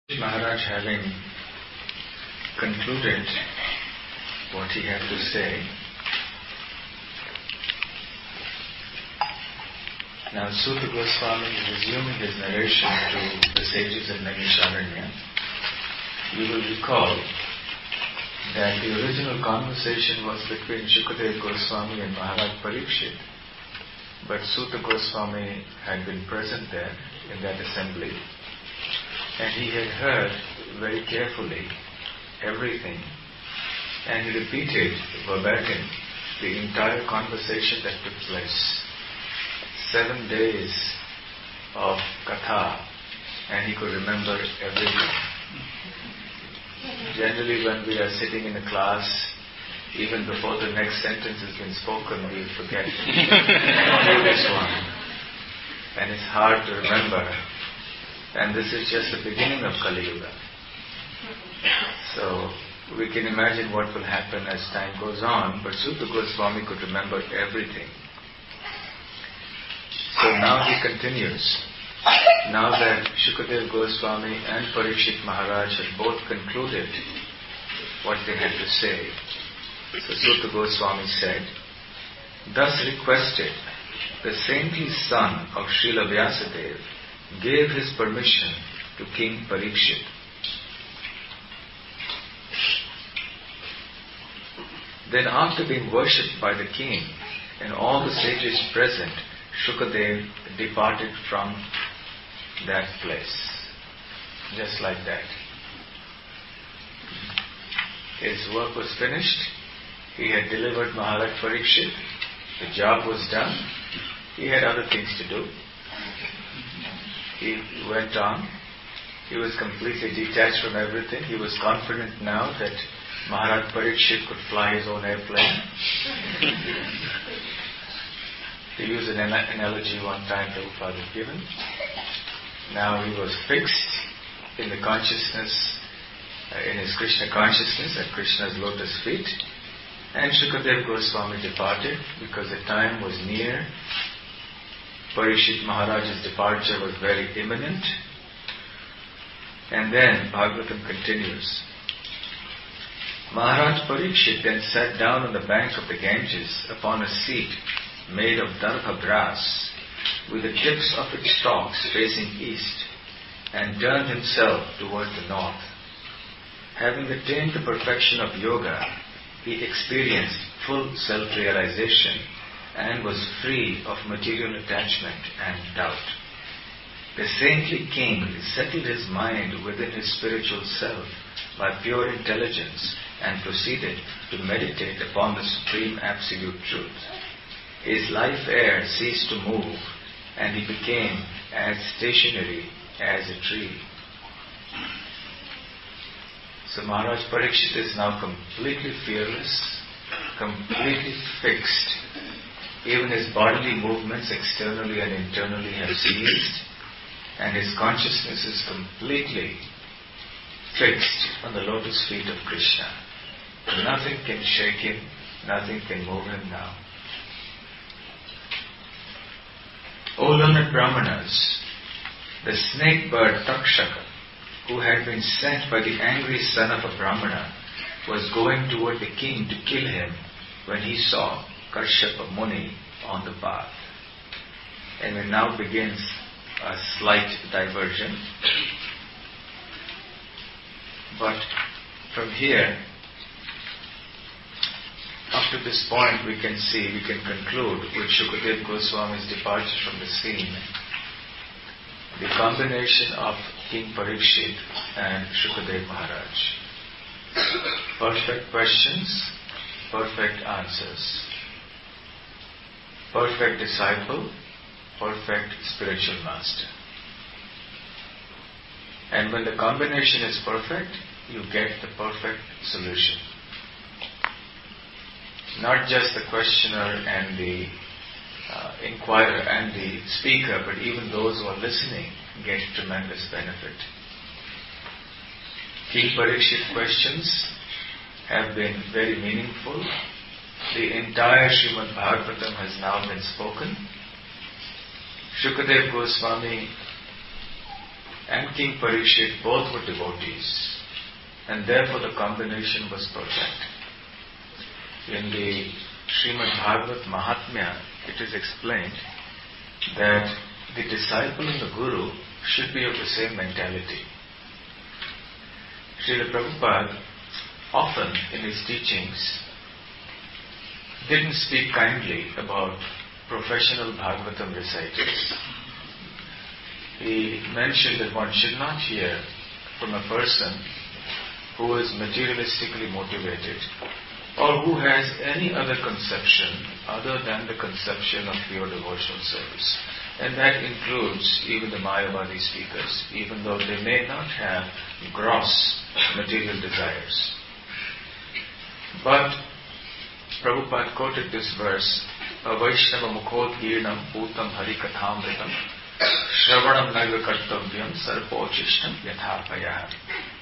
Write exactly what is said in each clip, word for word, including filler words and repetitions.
Maharaj, having concluded what he had to say, now Suta Goswami is resuming his narration to the sages of Naimisharanya. You will recall that the original conversation was between Shukadev Goswami and Maharaj Parikshit, but Suta Goswami had been present there in that assembly, and he had heard very carefully everything, and he repeated verbatim the entire conversation that took place. Seven days of katha, and he could remember everything. Generally, when we are sitting in a class, even before the next sentence has been spoken, we forget the previous one. And it's hard to remember. And this is just the beginning of Kali Yuga. So, we can imagine what will happen as time goes on, but Suta Goswami could remember everything. So now he continues. Now that Shukadev Goswami and Parikshit Maharaj had both concluded what they had to say, so Suta Goswami said, thus requested, the saintly son of Srila Vyasadeva gave his permission to King Parikshit. Then after being worshipped by the king and all the sages present, Shukadev departed from that place. Just like that. His work was finished. He had delivered Maharaj Parikshit. The job was done. He had other things to do. He went on. He was completely detached from everything. He was confident now that Maharaj Parikshit could fly his own airplane. To use an analogy one time Prabhupada had given. Now he was fixed in the consciousness, uh, in his Krishna consciousness at Krishna's lotus feet. And Shukadev Goswami departed because the time was near. Parikshit Maharaj's departure was very imminent. And then Bhagavatam continues. Maharaj Parikshit then sat down on the bank of the Ganges upon a seat made of darbha grass, with the tips of its stalks facing east, and turned himself toward the north. Having attained the perfection of yoga, he experienced full self-realization and was free of material attachment and doubt. The saintly king settled his mind within his spiritual self by pure intelligence and proceeded to meditate upon the supreme absolute truth. His life air ceased to move, and he became as stationary as a tree. So Maharaj Parikshit is now completely fearless, completely fixed. Even his bodily movements externally and internally have ceased, and his consciousness is completely fixed on the lotus feet of Krishna. Nothing can shake him, nothing can move him now. O learned Brahmanas, the snake bird Takshaka, who had been sent by the angry son of a Brahmana, was going toward the king to kill him when he saw Kashyapa Muni on the path. And it now begins a slight diversion. But from here, up to this point we can see, we can conclude with Shukadev Goswami's departure from the scene. The combination of King Parikshit and Shukadev Maharaj. Perfect questions, perfect answers. Perfect disciple, perfect spiritual master. And when the combination is perfect, you get the perfect solution. Not just the questioner and the uh, inquirer and the speaker, but even those who are listening get tremendous benefit. King Parikshit questions have been very meaningful. The entire Srimad Bhagavatam has now been spoken. Shukadev Goswami and King Parikshit both were devotees, and therefore the combination was perfect. In the Srimad Bhagavad Mahatmya, it is explained that the disciple and the guru should be of the same mentality. Srila Prabhupada often in his teachings didn't speak kindly about professional Bhagavatam reciters. He mentioned that one should not hear from a person who is materialistically motivated or who has any other conception other than the conception of pure devotional service. And that includes even the Mayavadi speakers, even though they may not have gross material desires. But Prabhupada quoted this verse, Avaishnava mukhodgirnam putam harikathamritam shravanam naiva kartavyam sarpochistam yathapaya.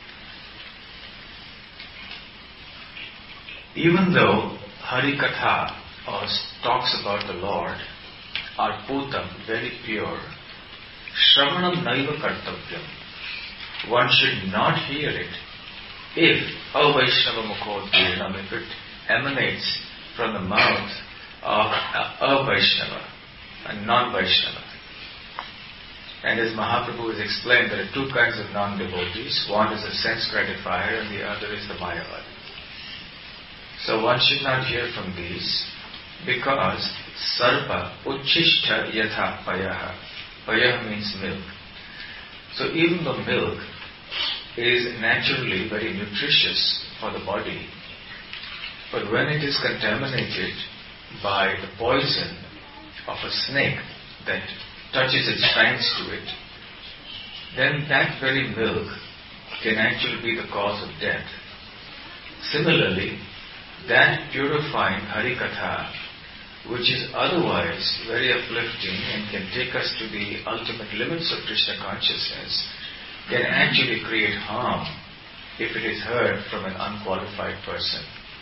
Even though Harikatha, or talks about the Lord, are putam, very pure, shravanam naiva kartavyam, one should not hear it if avaishnava mukhodgirnam, if it emanates from the mouth of a Vaishnava, a non-Vaishnava. And as Mahaprabhu has explained, there are two kinds of non-devotees. One is a sense gratifier and the other is the Mayavadi. So one should not hear from these because sarpa uchishta yatha payaha. Payaha means milk. So even though milk is naturally very nutritious for the body, but when it is contaminated by the poison of a snake that touches its fangs to it, then that very milk can actually be the cause of death. Similarly, that purifying Harikatha, which is otherwise very uplifting and can take us to the ultimate limits of Krishna consciousness, can actually create harm if it is heard from an unqualified person.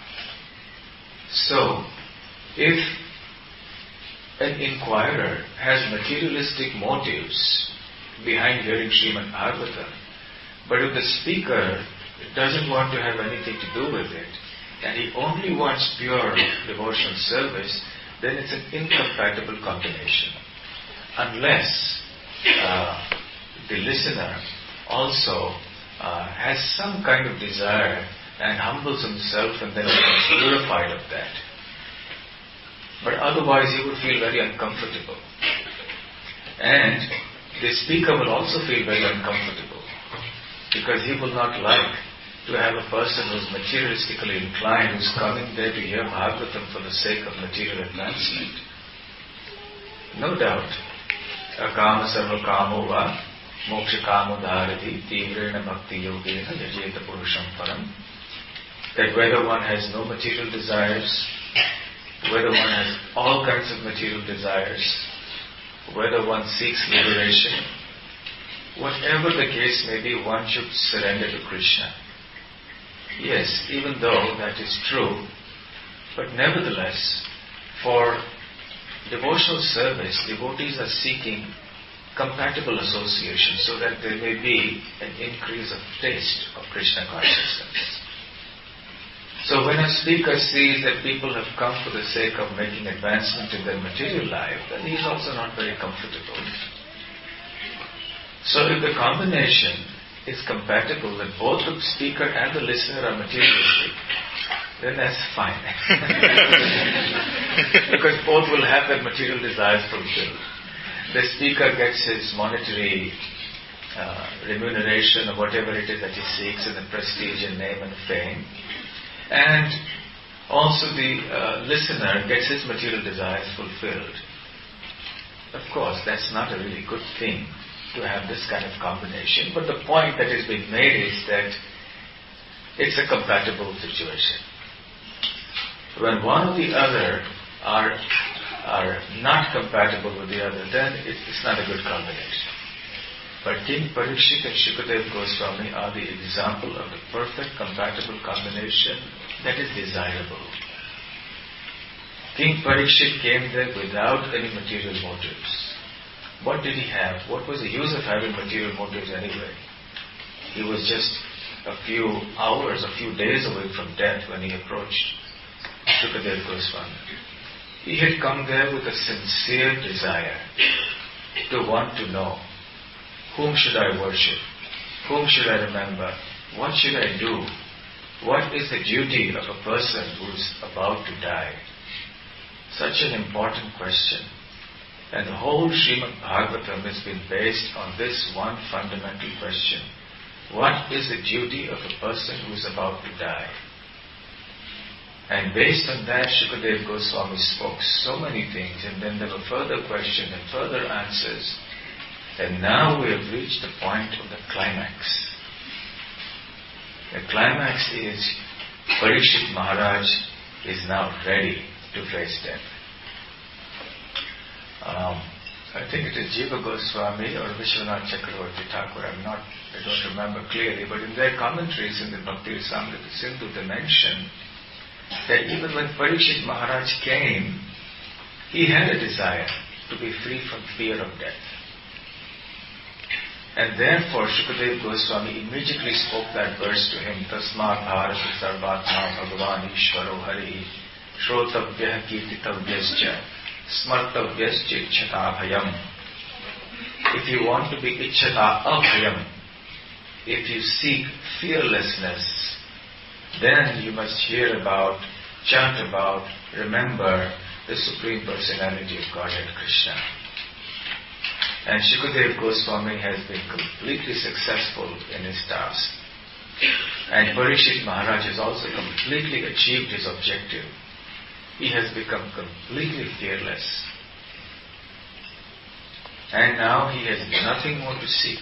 So, if an inquirer has materialistic motives behind hearing Srimad Bhagavatam, but if the speaker doesn't want to have anything to do with it, and he only wants pure devotional service, then it's an incompatible combination. Unless uh, the listener also uh, has some kind of desire and humbles himself and then becomes purified of that. But otherwise he would feel very uncomfortable. And the speaker will also feel very uncomfortable because he will not like to have a person who is materialistically inclined, who is coming there to hear Bhagavatam for the sake of material advancement. No doubt, akama sarva kamo va moksha kamo dharati tivrena bhakti yogena yajeta purusham param. That whether one has no material desires, whether one has all kinds of material desires, whether one seeks liberation, whatever the case may be, one should surrender to Krishna. Yes, even though that is true, but nevertheless, for devotional service, devotees are seeking compatible association so that there may be an increase of taste of Krishna consciousness. So when a speaker sees that people have come for the sake of making advancement in their material life, then he is also not very comfortable. So if the combination is compatible, that both the speaker and the listener are materialistic, then that's fine. Because both will have their material desires fulfilled. The speaker gets his monetary uh, remuneration or whatever it is that he seeks, and the prestige and name and fame. And also the uh, listener gets his material desires fulfilled. Of course, that's not a really good thing to have this kind of combination, but the point that is being made is that it's a compatible situation. When one or the other are are not compatible with the other, then it, it's not a good combination. But King Parikshit and Shukadeva Goswami are the example of the perfect compatible combination that is desirable. King Parikshit came there without any material motives. What did he have? What was the use of having material motives anyway? He was just a few hours, a few days away from death when he approached Shukadeva Goswami. He had come there with a sincere desire to want to know, whom should I worship? Whom should I remember? What should I do? What is the duty of a person who is about to die? Such an important question. And the whole Srimad Bhagavatam has been based on this one fundamental question. What is the duty of a person who is about to die? And based on that, Shukadeva Goswami spoke so many things, and then there were further questions and further answers. And now we have reached the point of the climax. The climax is Parikshit Maharaj is now ready to face death. Um, I think it is Jiva Goswami or Vishwanath Chakravarti Thakur, I'm not, I don't remember clearly, but in their commentaries in the Bhakti Rasamrita Sindhu, they mention that even when Parikshit Maharaj came, he had a desire to be free from fear of death. And therefore Shukadeva Goswami immediately spoke that verse to him, Tasmat Bharati Sarvatma Bhagavan Ishvaro Hari Shrotavya Kirtitavyascha Smartavyascha Ichchata Bhayam. If you want to be Ichchata Abhayam, if you seek fearlessness, then you must hear about, chant about, remember the Supreme Personality of Godhead Krishna. And Shukadeva Goswami has been completely successful in his task. And Parikshit Maharaj has also completely achieved his objective. He has become completely fearless. And now he has nothing more to seek.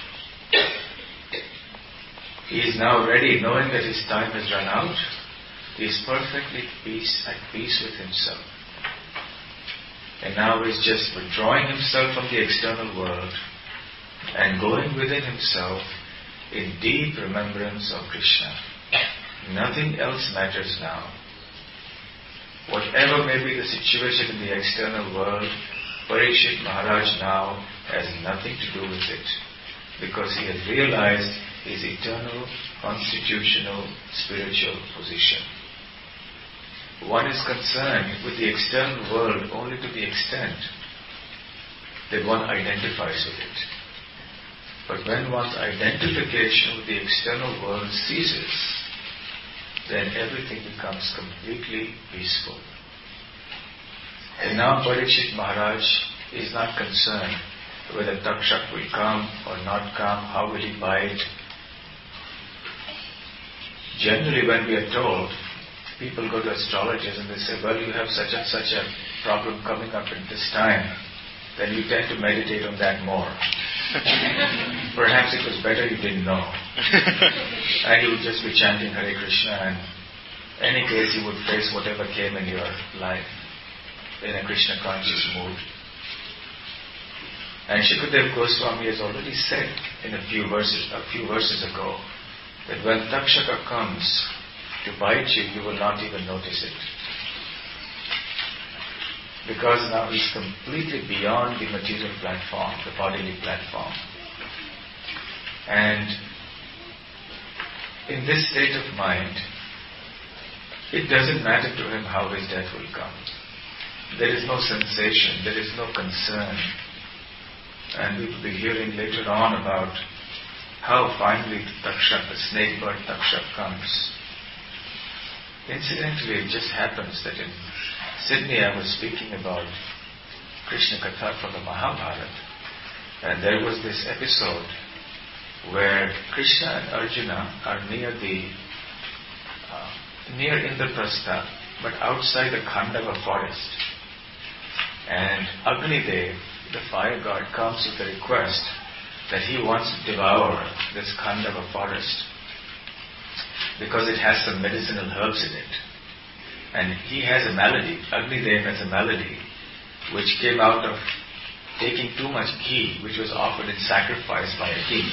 He is now ready, knowing that his time has run out. He is perfectly peace, at peace with himself. And now he is just withdrawing himself from the external world and going within himself in deep remembrance of Krishna. Nothing else matters now. Whatever may be the situation in the external world, Parikshit Maharaj now has nothing to do with it, because he has realized his eternal, constitutional, spiritual position. One is concerned with the external world only to the extent that one identifies with it. But when one's identification with the external world ceases, then everything becomes completely peaceful. And now Parikshit Maharaj is not concerned whether Takshak will come or not come, how will he bite. Generally, when we are told, people go to astrologers and they say, well, you have such and such a problem coming up at this time, then you tend to meditate on that more. Perhaps it was better you didn't know. And you would just be chanting Hare Krishna, and in any case you would face whatever came in your life in a Krishna conscious mood. And Shukadeva Goswami has already said in a few verses, a few verses ago, that when Takshaka comes to bite you, you will not even notice it. Because now he's completely beyond the material platform, the bodily platform. And in this state of mind, it doesn't matter to him how his death will come. There is no sensation, there is no concern. And we will be hearing later on about how finally the Takshak, the snake bird Takshak comes. Incidentally, it just happens that in Sydney I was speaking about Krishna Katha from the Mahabharata, and there was this episode where Krishna and Arjuna are near the uh, near Indraprastha, but outside the Khandava forest. And Agnidev, the fire god, comes with a request that he wants to devour this Khandava forest because it has some medicinal herbs in it. And he has a malady, Agnidev has a malady, which came out of taking too much ghee, which was offered in sacrifice by a king.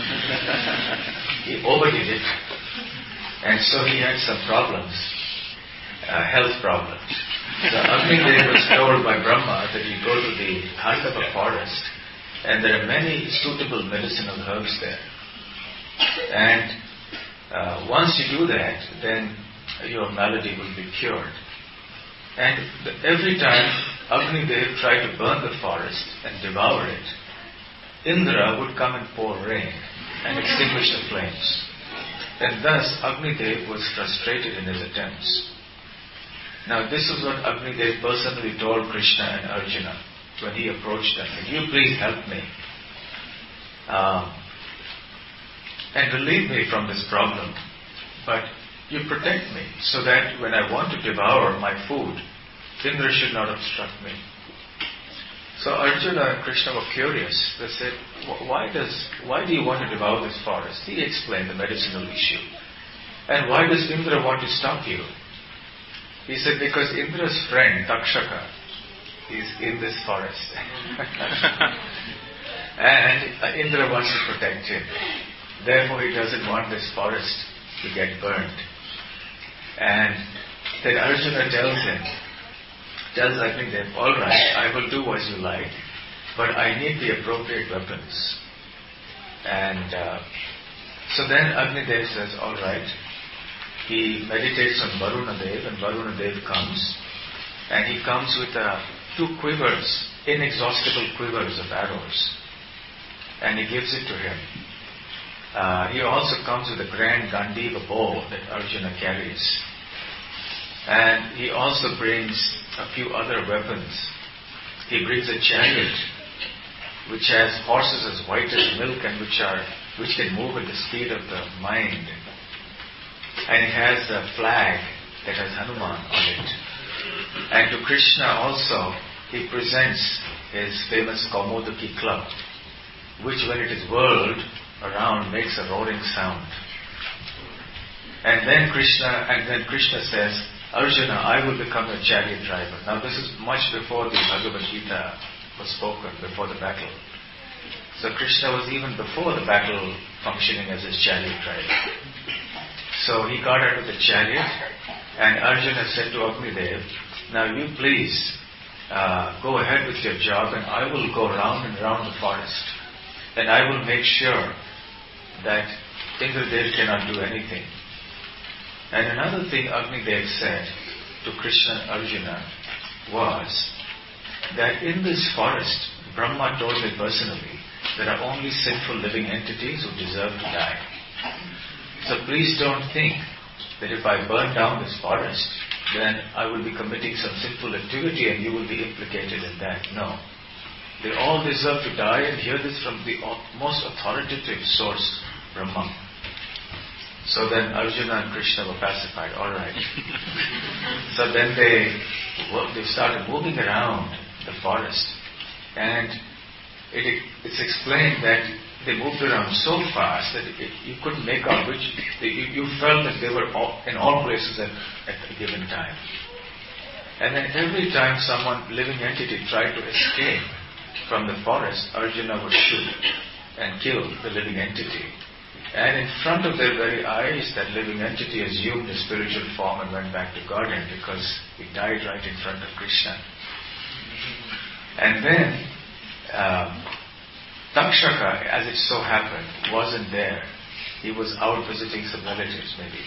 He overdid it, and so he had some problems, uh, health problems. So Agnidev was told by Brahma that you go to the Khandava forest and there are many suitable medicinal herbs there. And uh, once you do that, then your malady will be cured. And the, every time Agnidev tried to burn the forest and devour it, Indra would come and pour rain and extinguish the flames. And thus Agnidev was frustrated in his attempts. Now this is what Agnidev personally told Krishna and Arjuna when he approached them. Can you please help me? Um, and relieve me from this problem. But you protect me so that when I want to devour my food, Indra should not obstruct me. So Arjuna and Krishna were curious. They said, why does, why do you want to devour this forest? He explained the medicinal issue. And why does Indra want to stop you? He said, because Indra's friend, Takshaka, is in this forest. And Indra wants to protect him. Therefore he doesn't want this forest to get burned. And then Arjuna tells him, tells Agnidev, all right, I will do as you like, but I need the appropriate weapons. And uh, so then Agnidev says, all right. He meditates on Varunadev, and Varunadev comes, and he comes with uh, two quivers, inexhaustible quivers of arrows, and he gives it to him. Uh, he also comes with a grand Gandiva bow that Arjuna carries. And he also brings a few other weapons. He brings a chariot which has horses as white as milk and which are which can move at the speed of the mind. And it has a flag that has Hanuman on it. And to Krishna also he presents his famous Kaumodaki club, which when it is whirled around makes a roaring sound. And then Krishna and then Krishna says, Arjuna, I will become your chariot driver. Now this is much before the Bhagavad Gita was spoken, before the battle. So Krishna was even before the battle functioning as his chariot driver. So he got out of the chariot and Arjuna said to Agnidev, now you please uh, go ahead with your job and I will go round and round the forest. And I will make sure that Indradev cannot do anything. And another thing Agnidev said to Krishna and Arjuna was that in this forest, Brahma told me personally, there are only sinful living entities who deserve to die. So please don't think that if I burn down this forest, then I will be committing some sinful activity and you will be implicated in that. No. They all deserve to die, and hear this from the most authoritative source, Brahma. So then Arjuna and Krishna were pacified. All right. So then they they started moving around the forest, and it, it's explained that they moved around so fast that it, you couldn't make out which. They, you, you felt that they were all, in all places at, at a given time. And then every time someone, living entity, tried to escape from the forest, Arjuna would shoot and kill the living entity. And in front of their very eyes, that living entity assumed a spiritual form and went back to Godhead because he died right in front of Krishna. And then, um, Takshaka, as it so happened, wasn't there. He was out visiting some relatives, maybe.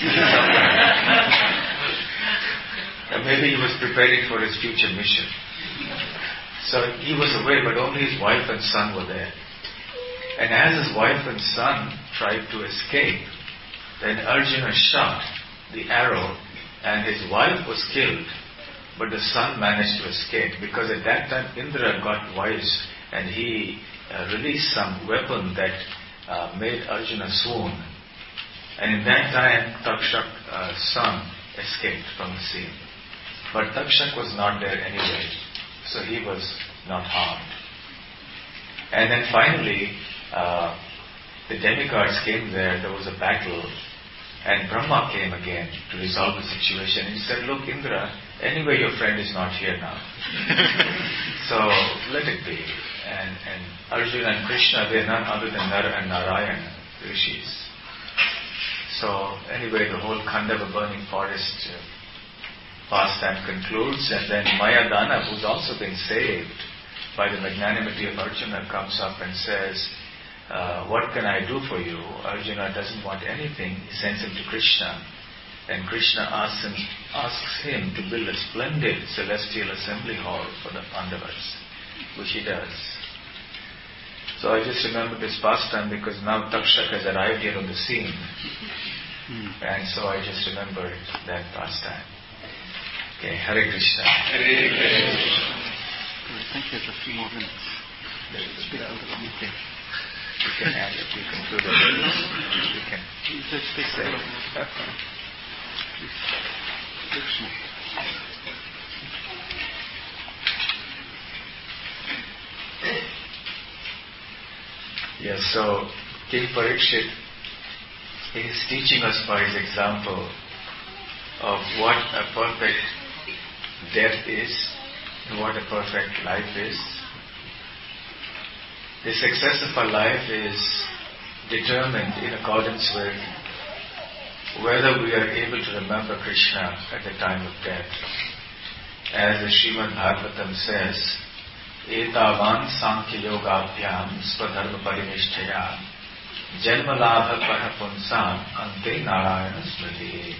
And maybe he was preparing for his future mission. So he was away, but only his wife and son were there. And as his wife and son tried to escape, then Arjuna shot the arrow and his wife was killed, but the son managed to escape because at that time Indra got wise and he uh, released some weapon that uh, made Arjuna swoon. And in that time Takshak's uh, son escaped from the scene. But Takshak was not there anyway, so he was not harmed. And then finally, uh, the demigods came there, there was a battle, and Brahma came again to resolve the situation. And he said, look, Indra, anyway your friend is not here now. So let it be. And, and Arjuna and Krishna, they are none other than Nara and Narayan, rishis. So anyway, the whole Khandava burning forest uh, pastime concludes, and then Mayadana, who's also been saved by the magnanimity of Arjuna, comes up and says, uh, what can I do for you? Arjuna doesn't want anything. He sends him to Krishna. And Krishna asks him, asks him to build a splendid celestial assembly hall for the Pandavas, which he does. So I just remember this pastime because now Takshak has arrived here on the scene. And so I just remembered that pastime. Okay, Hare Krishna. Hare Krishna. I think there's a few more minutes. Speak a little bit. Okay. We can add it, we can do the we can Just speak a say. little bit. Krishna. Yes, so King Parikshit is teaching us by his example of what a perfect death is and what a perfect life is. The success of our life is determined in accordance with whether we are able to remember Krishna at the time of death. As the Srimad Bhagavatam says, Etavan Sankhya Yogabhyam Swadharma Parinishthaya Janma Labha Parapunsam Ante Narayana Smriti.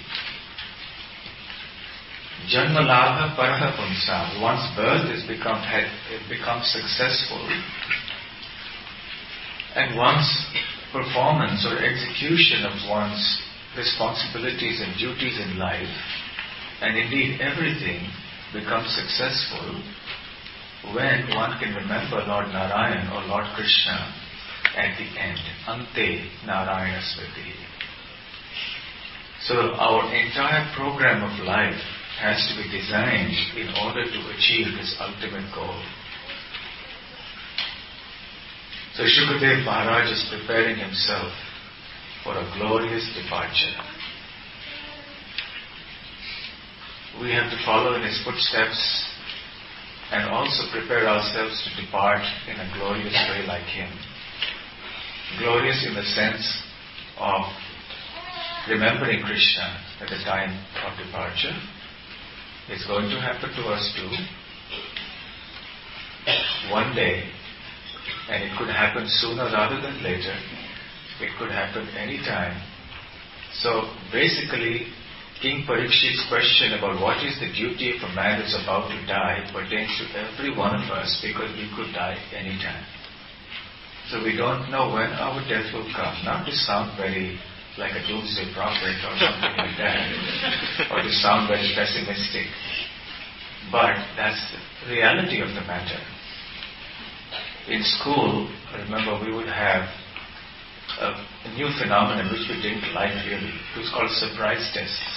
Janma Labha Parapunsam. One's birth has become, had, it becomes successful, and one's performance or execution of one's responsibilities and duties in life, and indeed everything, becomes successful when one can remember Lord Narayan or Lord Krishna at the end. Ante Narayana Smriti. So our entire program of life has to be designed in order to achieve this ultimate goal. So Shukadev Maharaj is preparing himself for a glorious departure. We have to follow in his footsteps and also prepare ourselves to depart in a glorious way like him. Glorious in the sense of remembering Krishna at the time of departure. It's going to happen to us too. One day, and it could happen sooner rather than later. It could happen any time. So basically, King Parikshit's question about what is the duty of a man who's about to die pertains to every one of us, because we could die any time. So we don't know when our death will come. Not to sound very like a doomsday prophet or something like that, or to sound very pessimistic, but that's the reality of the matter. In school, I remember we would have a, a new phenomenon which we didn't like really. It was called surprise tests.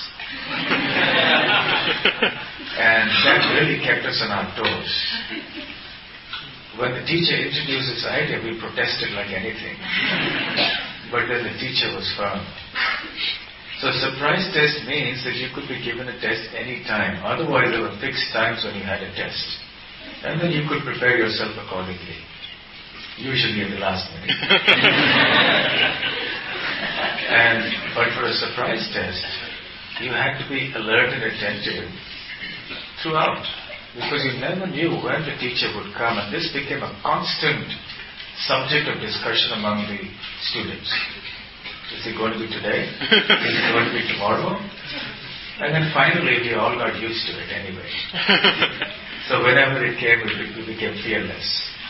And that really kept us on our toes. When the teacher introduced this idea, we protested like anything. But then the teacher was firm. So surprise test means that you could be given a test any time. Otherwise, there were fixed times when you had a test. And then you could prepare yourself accordingly. Usually at the last minute. and But for a surprise test, you had to be alert and attentive throughout. Because you never knew when the teacher would come, and this became a constant subject of discussion among the students. Is it going to be today? Is it going to be tomorrow? And then finally we all got used to it anyway. So whenever it came, we became fearless.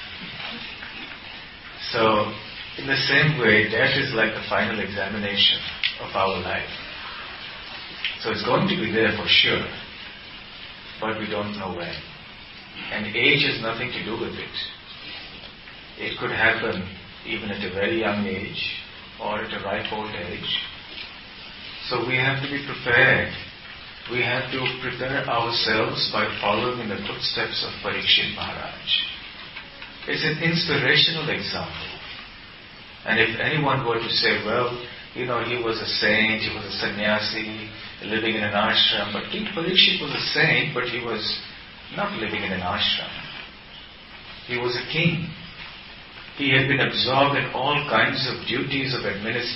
So in the same way, death is like the final examination of our life. So it's going to be there for sure, but we don't know when. And age has nothing to do with it. It could happen even at a very young age or at a ripe old age. So we have to be prepared. We have to prepare ourselves by following in the footsteps of Parikshit Maharaj. It's an inspirational example. And if anyone were to say, well, you know, he was a saint, he was a sannyasi, living in an ashram, but King Parikshit was a saint, but he was not living in an ashram. He was a king. He had been absorbed in all kinds of duties of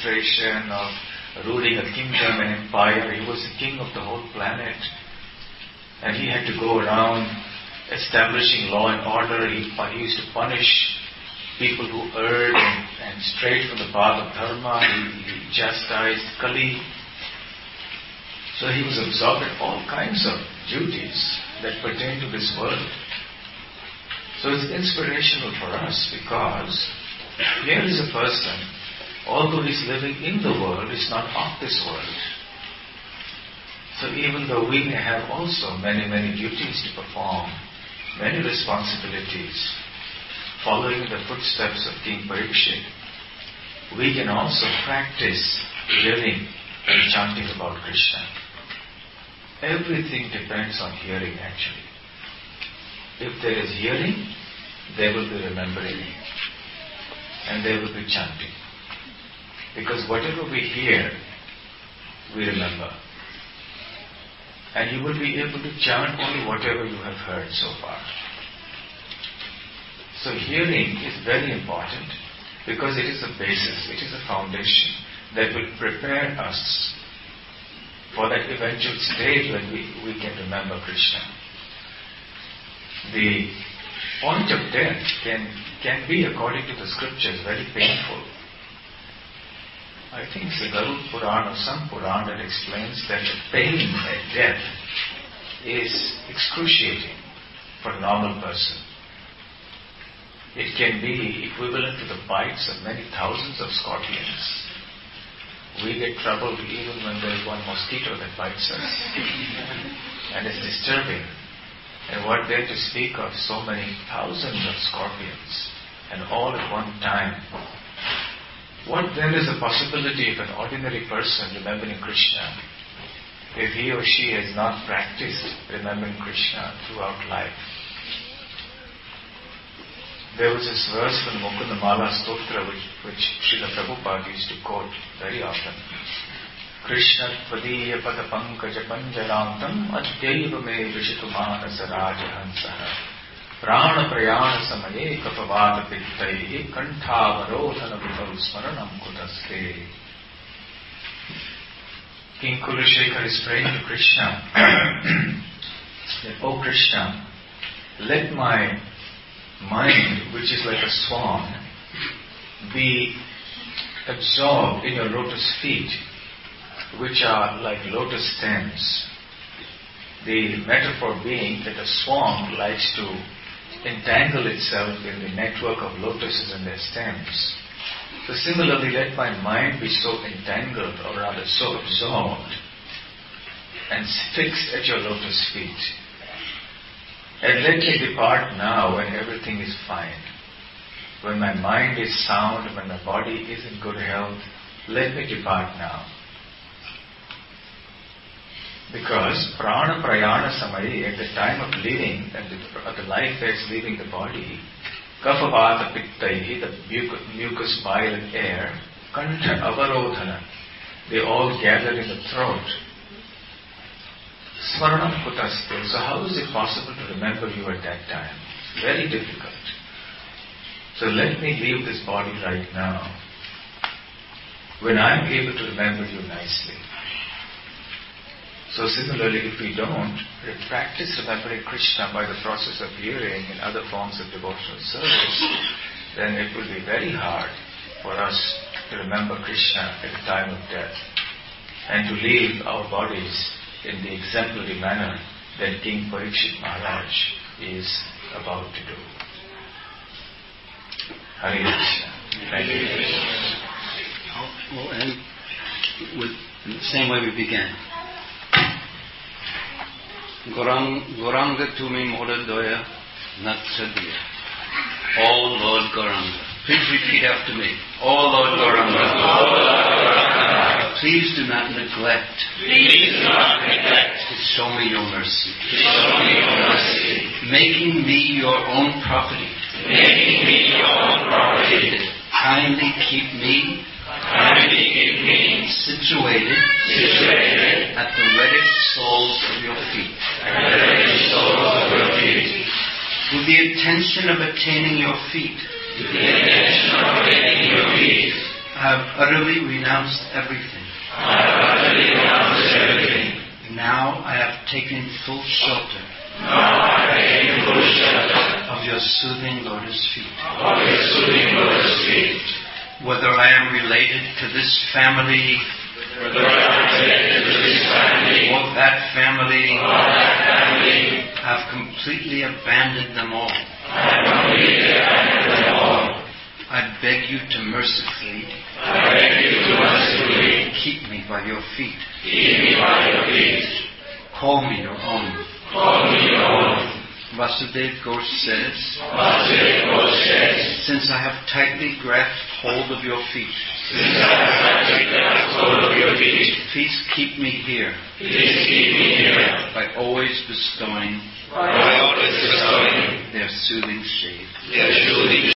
administration, of ruling a kingdom, an empire. He was the king of the whole planet. And he had to go around establishing law and order. He, he used to punish people who erred and, and strayed from the path of dharma. He, he chastised Kali. So he was absorbed in all kinds of duties that pertain to this world. So it's inspirational for us because here is a person, although he's living in the world, is not of this world. So even though we may have also many, many duties to perform, many responsibilities, following the footsteps of King Parikshit, we can also practice hearing and chanting about Krishna. Everything depends on hearing actually. If there is hearing, there will be remembering and there will be chanting. Because whatever we hear, we remember. And you will be able to chant only whatever you have heard so far. So hearing is very important because it is a basis, it is a foundation that will prepare us for that eventual stage when we, we can remember Krishna. The point of death can, can be, according to the scriptures, very painful. I think it's the Garud Purana or some Purana that explains that the pain at death is excruciating for a normal person. It can be equivalent to the bites of many thousands of scorpions. We get troubled even when there is one mosquito that bites us. And it's disturbing. And what there to speak of so many thousands of scorpions, and all at one time. What then is the possibility of an ordinary person remembering Krishna if he or she has not practiced remembering Krishna throughout life? There was this verse from Mukunda Mala Stotra which, which Srila Prabhupada used to quote very often. Krishna tvadiya pada pankaja panjarantam adhyaiva me vishitumānasa rājahansaha prāna prayāna samaye kapavāda pittaihi kanthavarodhana vibhav smaranam kutaste. King Kulashekar is praying to Krishna that, O Krishna, let my mind, which is like a swan, be absorbed in your lotus feet, which are like lotus stems. The metaphor being that a swan likes to entangle itself in the network of lotuses and their stems. So similarly, let my mind be so entangled, or rather so absorbed and fixed at your lotus feet. And let me depart now when everything is fine. When my mind is sound, when my body is in good health, let me depart now. Because prana prayana samari, at the time of leaving, at the, at the life that is leaving the body, kapha vata pittaihi, the mucus, bile and air, kantha avarodhana, they all gather in the throat. Smaranam kutaste. So how is it possible to remember you at that time? Very difficult. So let me leave this body right now, when I am able to remember you nicely. So similarly, if we don't practice remembering Krishna by the process of hearing and other forms of devotional service, then it will be very hard for us to remember Krishna at the time of death and to leave our bodies in the exemplary manner that King Parikshit Maharaj is about to do. Hare Krishna. Thank you. We'll end with in the same way we began. Gorang, Goranga Tumi Modadoya Natsadya. Oh Lord Goranga. Please repeat after me. Oh Lord Goranga. Please do not neglect. Please do not neglect. To show me your mercy. To show me your mercy. Making me your own property. Making me your own property. Kindly keep me. Kindly keep me situated. Situated. At the reddish soles of your feet. At the reddish soles of your feet. With the intention of attaining your feet. With the intention of attaining your feet. I have utterly renounced everything. I have utterly renounced everything. Now I have taken full shelter Now I am full shelter of your soothing lotus feet. of your soothing lotus feet. Whether I am related to this family Whether I am related to this family or that family, or that family, I have completely abandoned them all. I have completely abandoned them all. I beg you to mercifully I beg you to mercifully keep me by your feet. keep me by your feet. Call me your own. Call me your own. Vasudev Ghosh says, Vasudev Ghosh says, since I have tightly grasped hold of your feet, since I have tightly grasped hold of your feet, please keep me here please keep me here by always bestowing by always bestowing their soothing shade. their soothing